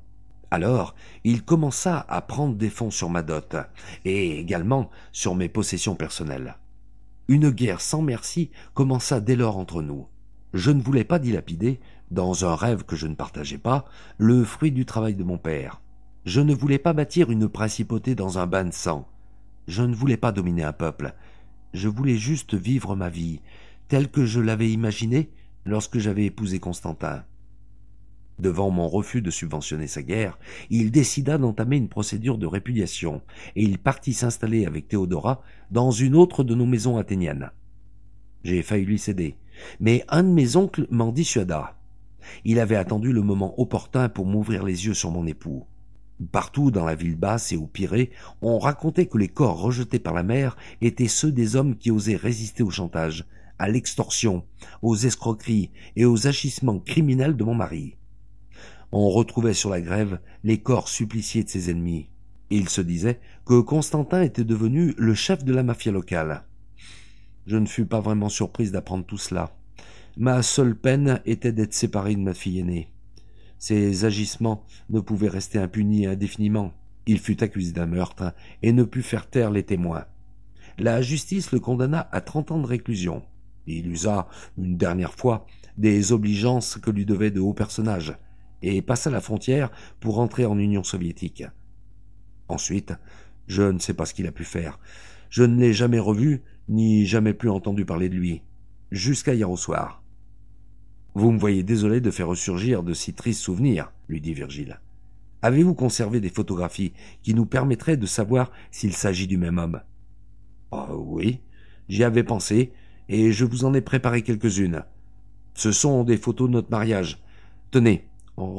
Alors, il commença à prendre des fonds sur ma dot, et également sur mes possessions personnelles. Une guerre sans merci commença dès lors entre nous. Je ne voulais pas dilapider, dans un rêve que je ne partageais pas, le fruit du travail de mon père. Je ne voulais pas bâtir une principauté dans un bain de sang. Je ne voulais pas dominer un peuple. Je voulais juste vivre ma vie, telle que je l'avais imaginée lorsque j'avais épousé Constantin. Devant mon refus de subventionner sa guerre, il décida d'entamer une procédure de répudiation, et il partit s'installer avec Théodora dans une autre de nos maisons athéniennes. J'ai failli lui céder, mais un de mes oncles m'en dissuada. Il avait attendu le moment opportun pour m'ouvrir les yeux sur mon époux. Partout dans la ville basse et au Pirée, on racontait que les corps rejetés par la mer étaient ceux des hommes qui osaient résister au chantage, à l'extorsion, aux escroqueries et aux agissements criminels de mon mari. On retrouvait sur la grève les corps suppliciés de ses ennemis. Il se disait que Constantin était devenu le chef de la mafia locale. Je ne fus pas vraiment surprise d'apprendre tout cela. Ma seule peine était d'être séparé de ma fille aînée. Ses agissements ne pouvaient rester impunis indéfiniment. Il fut accusé d'un meurtre et ne put faire taire les témoins. La justice le condamna à 30 ans de réclusion. Il usa, une dernière fois, des obligeances que lui devaient de hauts personnages, et passa la frontière pour entrer en Union soviétique. Ensuite, je ne sais pas ce qu'il a pu faire. Je ne l'ai jamais revu, ni jamais plus entendu parler de lui, jusqu'à hier au soir. « Vous me voyez désolé de faire ressurgir de si tristes souvenirs, » lui dit Virgile. « Avez-vous conservé des photographies qui nous permettraient de savoir s'il s'agit du même homme ?»« Oh, oui, j'y avais pensé, et je vous en ai préparé quelques-unes. Ce sont des photos de notre mariage. Tenez, regardez. »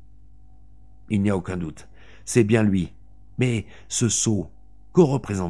Il n'y a aucun doute, c'est bien lui. Mais ce sceau, que représente-t-il ?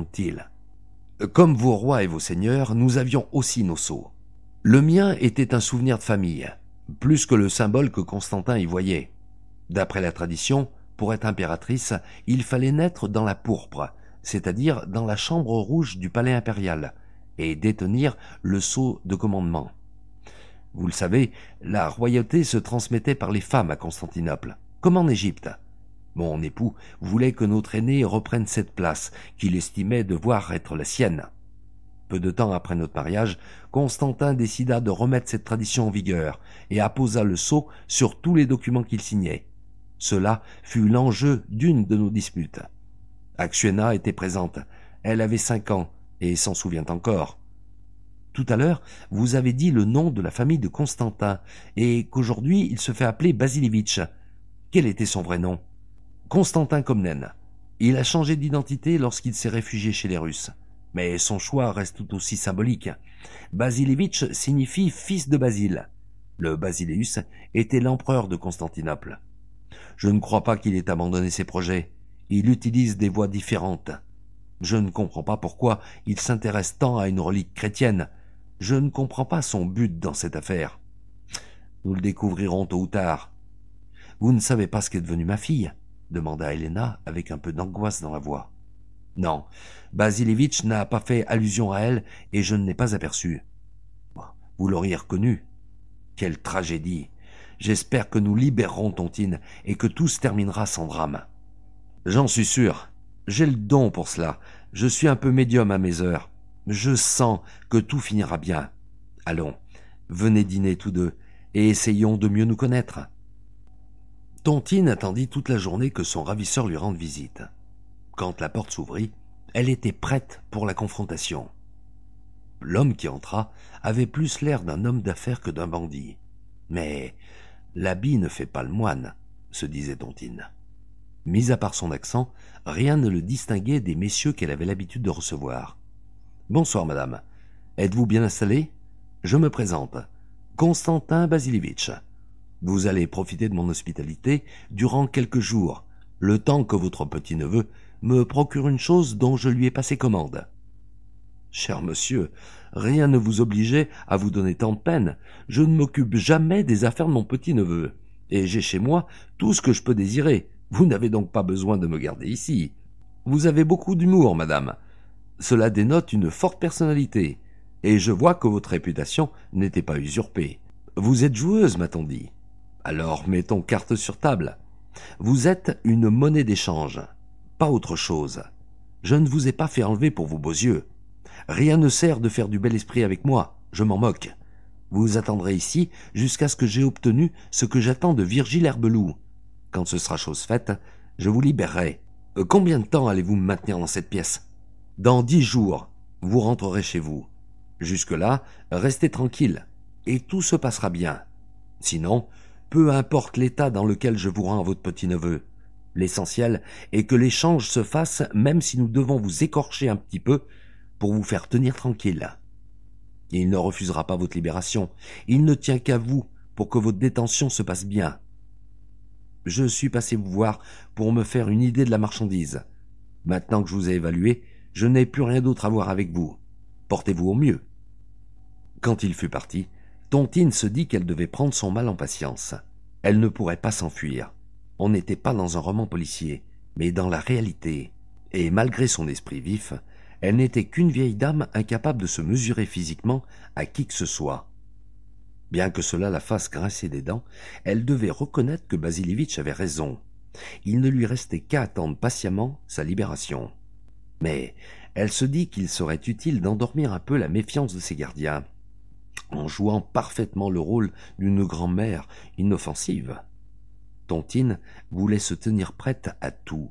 Comme vos rois et vos seigneurs, nous avions aussi nos sceaux. Le mien était un souvenir de famille, plus que le symbole que Constantin y voyait. D'après la tradition, pour être impératrice, il fallait naître dans la pourpre, c'est-à-dire dans la chambre rouge du palais impérial, et détenir le sceau de commandement. Vous le savez, la royauté se transmettait par les femmes à Constantinople, comme en Égypte. Mon époux voulait que notre aîné reprenne cette place, qu'il estimait devoir être la sienne. Peu de temps après notre mariage, Constantin décida de remettre cette tradition en vigueur et apposa le sceau sur tous les documents qu'il signait. Cela fut l'enjeu d'une de nos disputes. Actiona était présente. Elle avait 5 ans et s'en souvient encore. Tout à l'heure, vous avez dit le nom de la famille de Constantin et qu'aujourd'hui il se fait appeler Basilevitch. Quel était son vrai nom ? Constantin Comnène. Il a changé d'identité lorsqu'il s'est réfugié chez les Russes. Mais son choix reste tout aussi symbolique. Basilevitch signifie fils de Basile. Le Basileus était l'empereur de Constantinople. Je ne crois pas qu'il ait abandonné ses projets. Il utilise des voies différentes. Je ne comprends pas pourquoi il s'intéresse tant à une relique chrétienne. Je ne comprends pas son but dans cette affaire. Nous le découvrirons tôt ou tard. Vous ne savez pas ce qu'est devenue ma fille ? Demanda Helena avec un peu d'angoisse dans la voix. Non, Basilevitch n'a pas fait allusion à elle et je ne l'ai pas aperçue. Vous l'auriez reconnue. Quelle tragédie. J'espère que nous libérerons Tontine et que tout se terminera sans drame. J'en suis sûr. J'ai le don pour cela. Je suis un peu médium à mes heures. Je sens que tout finira bien. Allons, venez dîner tous deux et essayons de mieux nous connaître. Tontine attendit toute la journée que son ravisseur lui rende visite. Quand la porte s'ouvrit, elle était prête pour la confrontation. L'homme qui entra avait plus l'air d'un homme d'affaires que d'un bandit. Mais l'habit ne fait pas le moine, se disait Tontine. Mis à part son accent, rien ne le distinguait des messieurs qu'elle avait l'habitude de recevoir. « Bonsoir, madame. Êtes-vous bien installée ? Je me présente. Constantin Basilevitch. Vous allez profiter de mon hospitalité durant quelques jours, le temps que votre petit-neveu me procure une chose dont je lui ai passé commande. » « Cher monsieur, rien ne vous obligeait à vous donner tant de peine. Je ne m'occupe jamais des affaires de mon petit-neveu, et j'ai chez moi tout ce que je peux désirer. Vous n'avez donc pas besoin de me garder ici. Vous avez beaucoup d'humour, madame. Cela dénote une forte personnalité, et je vois que votre réputation n'était pas usurpée. Vous êtes joueuse, m'a-t-on dit. Alors mettons carte sur table. Vous êtes une monnaie d'échange, pas autre chose. Je ne vous ai pas fait enlever pour vos beaux yeux. Rien ne sert de faire du bel esprit avec moi, je m'en moque. Vous attendrez ici jusqu'à ce que j'aie obtenu ce que j'attends de Virgile Herbelou. Quand ce sera chose faite, je vous libérerai. Combien de temps allez-vous me maintenir dans cette pièce? Dans 10 jours, vous rentrerez chez vous. Jusque-là, restez tranquille, et tout se passera bien. Sinon, peu importe l'état dans lequel je vous rends votre petit-neveu. L'essentiel est que l'échange se fasse même si nous devons vous écorcher un petit peu pour vous faire tenir tranquille. Il ne refusera pas votre libération. Il ne tient qu'à vous pour que votre détention se passe bien. Je suis passé vous voir pour me faire une idée de la marchandise. Maintenant que je vous ai évalué, je n'ai plus rien d'autre à voir avec vous. Portez-vous au mieux. » Quand il fut parti, Tontine se dit qu'elle devait prendre son mal en patience. Elle ne pourrait pas s'enfuir. On n'était pas dans un roman policier, mais dans la réalité. Et malgré son esprit vif, elle n'était qu'une vieille dame incapable de se mesurer physiquement à qui que ce soit. Bien que cela la fasse grincer des dents, elle devait reconnaître que Basilievitch avait raison. Il ne lui restait qu'à attendre patiemment sa libération. Mais elle se dit qu'il serait utile d'endormir un peu la méfiance de ses gardiens, en jouant parfaitement le rôle d'une grand-mère inoffensive. Tontine voulait se tenir prête à tout.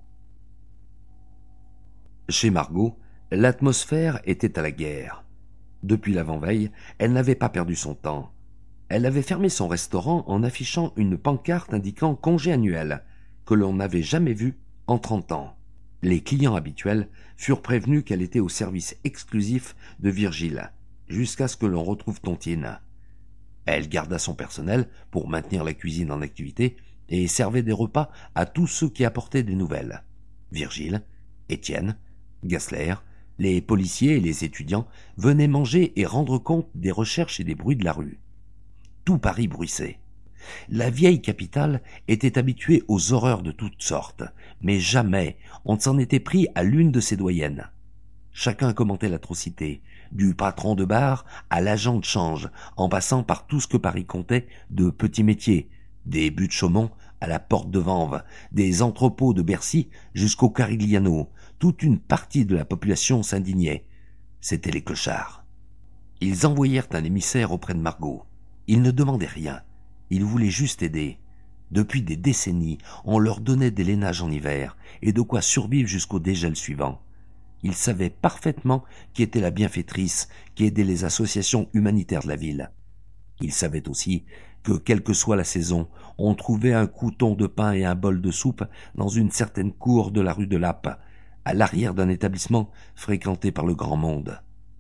Chez Margot, l'atmosphère était à la guerre. Depuis l'avant-veille, elle n'avait pas perdu son temps. Elle avait fermé son restaurant en affichant une pancarte indiquant congé annuel, que l'on n'avait jamais vu en 30 ans. Les clients habituels furent prévenus qu'elle était au service exclusif de Virgile, jusqu'à ce que l'on retrouve Tontine. Elle garda son personnel pour maintenir la cuisine en activité et servait des repas à tous ceux qui apportaient des nouvelles. Virgile, Étienne, Gassler, les policiers et les étudiants venaient manger et rendre compte des recherches et des bruits de la rue. Tout Paris bruissait. La vieille capitale était habituée aux horreurs de toutes sortes, mais jamais on ne s'en était pris à l'une de ses doyennes. Chacun commentait l'atrocité, du patron de bar à l'agent de change, en passant par tout ce que Paris comptait de petits métiers, des buts de Chaumont à la porte de Vanves, des entrepôts de Bercy jusqu'au Carigliano. Toute une partie de la population s'indignait. C'étaient les clochards. Ils envoyèrent un émissaire auprès de Margot. Ils ne demandaient rien. Ils voulaient juste aider. Depuis des décennies, on leur donnait des lainages en hiver et de quoi survivre jusqu'au dégel suivant. Ils savaient parfaitement qui était la bienfaitrice qui aidait les associations humanitaires de la ville. Ils savaient aussi que, quelle que soit la saison, on trouvait un crouton de pain et un bol de soupe dans une certaine cour de la rue de Lappe, à l'arrière d'un établissement fréquenté par le grand monde.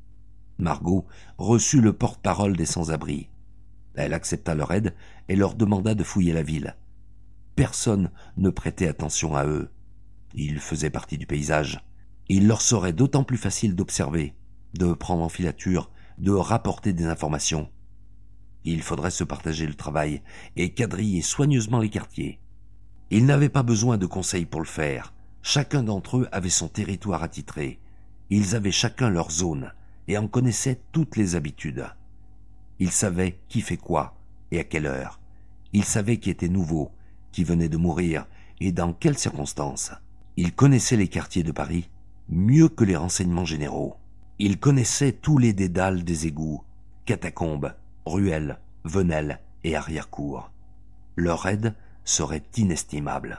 Margot reçut le porte-parole des sans-abri. Elle accepta leur aide et leur demanda de fouiller la ville. Personne ne prêtait attention à eux. Ils faisaient partie du paysage. Il leur serait d'autant plus facile d'observer, de prendre en filature, de rapporter des informations. Il faudrait se partager le travail et quadriller soigneusement les quartiers. Ils n'avaient pas besoin de conseils pour le faire. Chacun d'entre eux avait son territoire attitré. Ils avaient chacun leur zone et en connaissaient toutes les habitudes. Ils savaient qui fait quoi et à quelle heure. Ils savaient qui était nouveau, qui venait de mourir et dans quelles circonstances. Ils connaissaient les quartiers de Paris mieux que les renseignements généraux. Ils connaissaient tous les dédales des égouts, catacombes, ruelles, venelles et arrière-cours. Leur aide serait inestimable.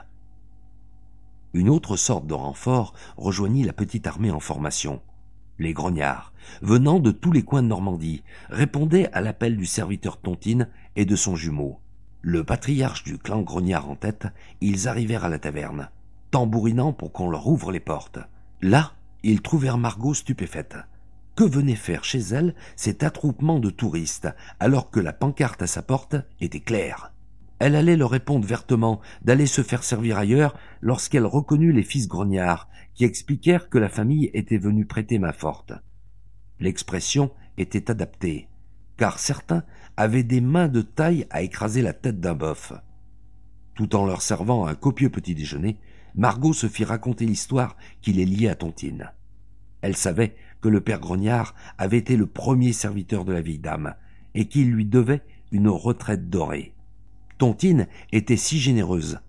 Une autre sorte de renfort rejoignit la petite armée en formation. Les grognards, venant de tous les coins de Normandie, répondaient à l'appel du serviteur Tontine et de son jumeau. Le patriarche du clan grognard en tête, ils arrivèrent à la taverne, tambourinant pour qu'on leur ouvre les portes. Là, ils trouvèrent Margot stupéfaite. Que venait faire chez elle cet attroupement de touristes, alors que la pancarte à sa porte était claire? Elle allait leur répondre vertement d'aller se faire servir ailleurs lorsqu'elle reconnut les fils grognards, qui expliquèrent que la famille était venue prêter main-forte. L'expression était adaptée, car certains avaient des mains de taille à écraser la tête d'un bœuf. Tout en leur servant un copieux petit déjeuner, Margot se fit raconter l'histoire qui les liait à Tontine. Elle savait que le père Grognard avait été le premier serviteur de la vieille dame, et qu'il lui devait une retraite dorée. Tontine était si généreuse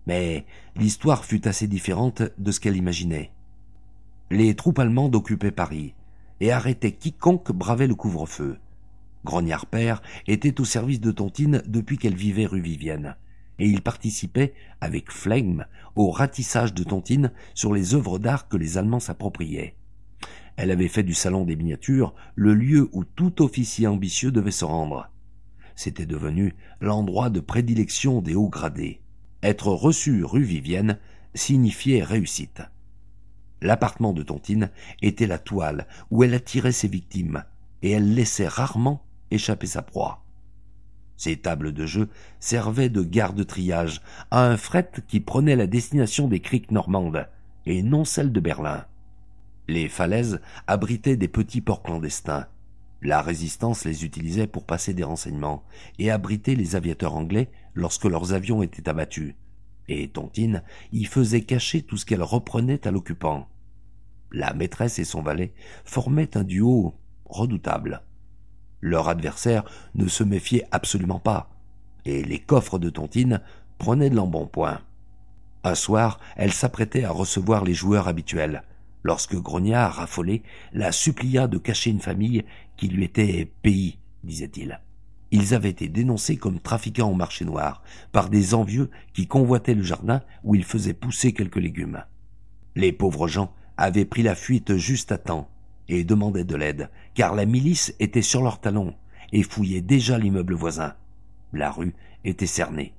Mais l'histoire fut assez différente de ce qu'elle imaginait. Les troupes allemandes occupaient Paris et arrêtaient quiconque bravait le couvre-feu. Grognard père était au service de Tontine depuis qu'elle vivait rue Vivienne, et il participait, avec flegme, au ratissage de Tontine sur les œuvres d'art que les Allemands s'appropriaient. Elle avait fait du salon des miniatures le lieu où tout officier ambitieux devait se rendre. C'était devenu l'endroit de prédilection des hauts gradés. Être reçu rue Vivienne signifiait réussite. L'appartement de Tontine était la toile où elle attirait ses victimes, et elle laissait rarement échapper sa proie. Ces tables de jeu servaient de garde-triage à un fret qui prenait la destination des criques normandes, et non celle de Berlin. Les falaises abritaient des petits ports clandestins. La résistance les utilisait pour passer des renseignements et abriter les aviateurs anglais lorsque leurs avions étaient abattus. Et Tontine y faisait cacher tout ce qu'elle reprenait à l'occupant. La maîtresse et son valet formaient un duo redoutable. Leur adversaire ne se méfiait absolument pas, et les coffres de Tontine prenaient de l'embonpoint. Un soir, elle s'apprêtait à recevoir les joueurs habituels, lorsque Grognard, affolé, la supplia de cacher une famille qui lui était pays, disait-il. Ils avaient été dénoncés comme trafiquants au marché noir par des envieux qui convoitaient le jardin où ils faisaient pousser quelques légumes. Les pauvres gens avaient pris la fuite juste à temps et demandaient de l'aide, car la milice était sur leurs talons et fouillait déjà l'immeuble voisin. La rue était cernée.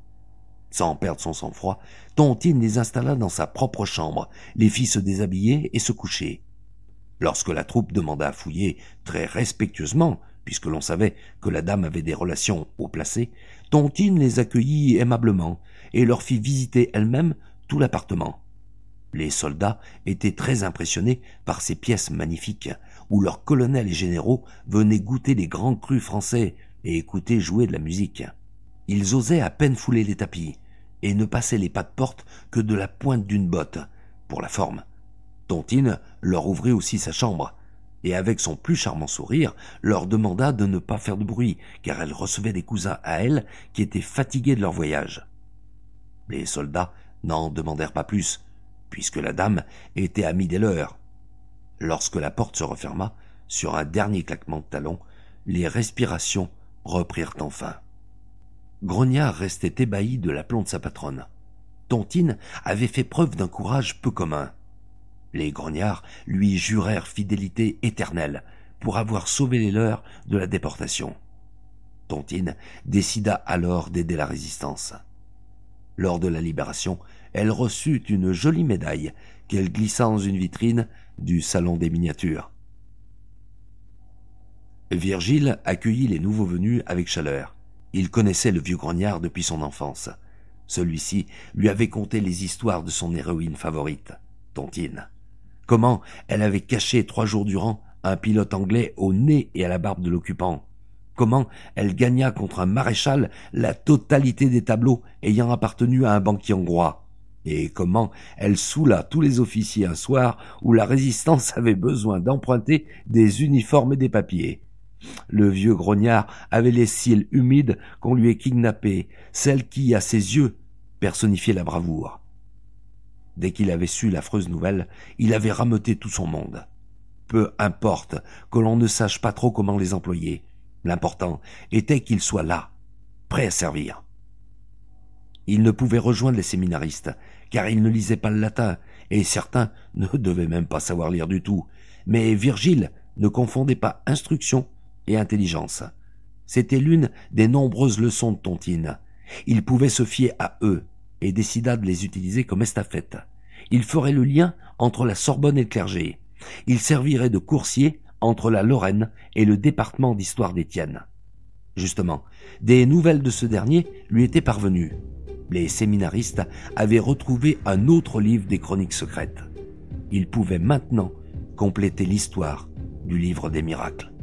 Sans perdre son sang-froid, Tontine les installa dans sa propre chambre, les fit se déshabiller et se coucher. Lorsque la troupe demanda à fouiller très respectueusement, puisque l'on savait que la dame avait des relations haut placées, Tontine les accueillit aimablement et leur fit visiter elle-même tout l'appartement. Les soldats étaient très impressionnés par ces pièces magnifiques, où leurs colonels et généraux venaient goûter les grands crus français et écouter jouer de la musique. Ils osaient à peine fouler les tapis, et ne passaient les pas de porte que de la pointe d'une botte, pour la forme. Tontine leur ouvrit aussi sa chambre, et avec son plus charmant sourire, leur demanda de ne pas faire de bruit, car elle recevait des cousins à elle qui étaient fatigués de leur voyage. Les soldats n'en demandèrent pas plus, puisque la dame était amie des leurs. Lorsque la porte se referma, sur un dernier claquement de talons, les respirations reprirent enfin. Grognard restait ébahi de l'aplomb de sa patronne. Tontine avait fait preuve d'un courage peu commun. Les grognards lui jurèrent fidélité éternelle pour avoir sauvé les leurs de la déportation. Tontine décida alors d'aider la résistance. Lors de la libération, elle reçut une jolie médaille qu'elle glissa dans une vitrine du salon des miniatures. Virgile accueillit les nouveaux venus avec chaleur. Il connaissait le vieux grognard depuis son enfance. Celui-ci lui avait conté les histoires de son héroïne favorite, Tontine. Comment elle avait caché 3 jours durant un pilote anglais au nez et à la barbe de l'occupant. Comment elle gagna contre un maréchal la totalité des tableaux ayant appartenu à un banquier hongrois. Et comment elle saoula tous les officiers un soir où la résistance avait besoin d'emprunter des uniformes et des papiers. Le vieux grognard avait les cils humides qu'on lui ait kidnappés, celle qui, à ses yeux, personnifiait la bravoure. Dès qu'il avait su l'affreuse nouvelle, il avait rameuté tout son monde. Peu importe que l'on ne sache pas trop comment les employer. L'important était qu'ils soient là, prêts à servir. Il ne pouvait rejoindre les séminaristes, car ils ne lisaient pas le latin, et certains ne devaient même pas savoir lire du tout. Mais Virgile ne confondait pas instruction et intelligence. C'était l'une des nombreuses leçons de Tontine. Il pouvait se fier à eux, et décida de les utiliser comme estafette. Il ferait le lien entre la Sorbonne et le clergé. Il servirait de coursier entre la Lorraine et le département d'histoire d'Étienne. Justement, des nouvelles de ce dernier lui étaient parvenues. Les séminaristes avaient retrouvé un autre livre des chroniques secrètes. Ils pouvaient maintenant compléter l'histoire du livre des miracles.